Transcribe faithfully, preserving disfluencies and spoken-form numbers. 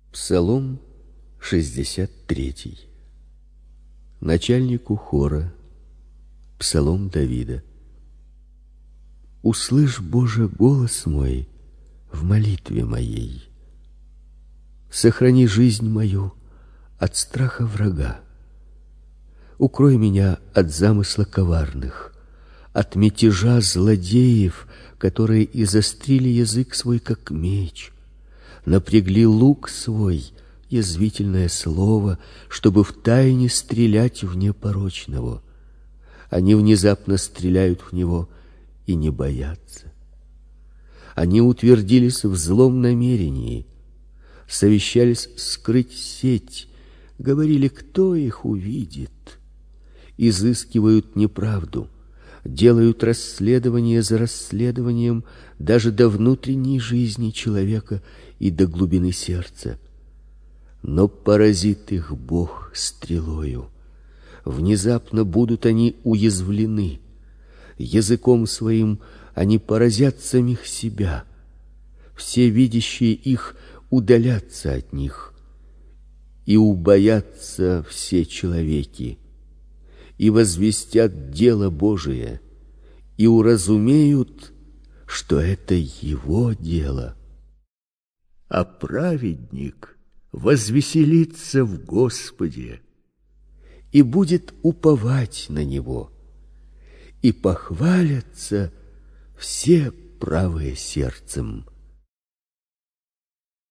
Псалом шестьдесят третий. Начальнику хора. Псалом Давида. Услышь, Боже, голос мой в молитве моей. Сохрани жизнь мою от страха врага. Укрой меня от замысла коварных, от мятежа злодеев, которые изострили язык свой, как меч, напрягли лук свой, язвительное слово, чтобы втайне стрелять в непорочного. Они внезапно стреляют в него и не боятся. Они утвердились в злом намерении, совещались скрыть сеть, говорили, кто их увидит. Изыскивают неправду, делают расследование за расследованием даже до внутренней жизни человека и до глубины сердца. Но поразит их Бог стрелою. Внезапно будут они уязвлены. Языком своим они поразят самих себя. Все видящие их удалятся от них. И убоятся все человеки. И возвестят дело Божие. И уразумеют, что это Его дело. А праведник возвеселится в Господе и будет уповать на Него, и похвалятся все правые сердцем.